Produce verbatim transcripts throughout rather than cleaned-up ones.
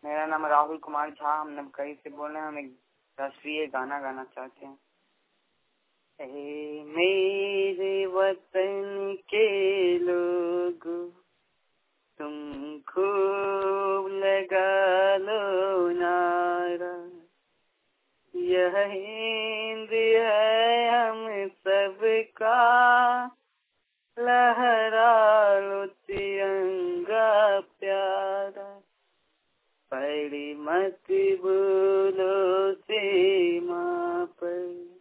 मेरा नाम राहुल कुमार झा, हम नवकरी से बोल रहे हैं। हम एक राष्ट्रीय गाना गाना चाहते हैं। ए मेरे वतन के लोग, तुम खूब लगा लो नारा, यह हिंद है हम सबका, लहरा लो तिरंगा प्यारा, पड़ी मत भूलो सीमा पर,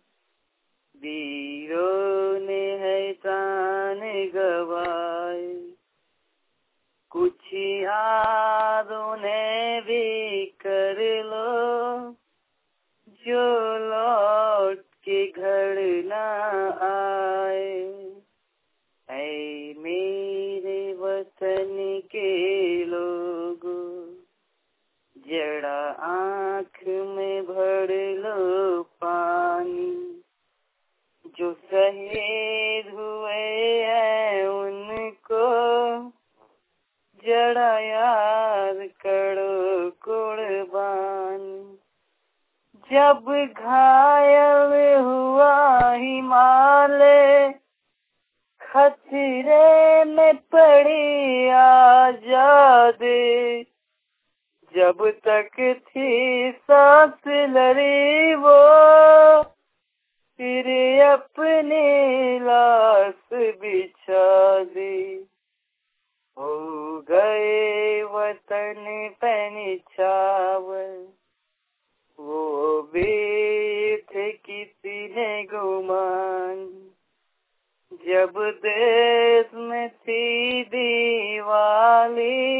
वीरों ने है जान गवाए, कुछ यादों ने भी कर लो, जो लौट के घर ना आए। ऐ मेरे वतन के लोगों, जरा आँख में भर लो पानी, जो शहीद हुए हैं उनको जरा याद करो कुर्बानी। जब घायल हुआ हिमालय, खतरे में पड़ी आजादी, जब तक थी सांस लड़ी वो, फिर अपनी लाश बिछा दी। हो गए वतन पे निछावर, वो भी थे किसी ने गुमान, जब देश में थी दीवाली,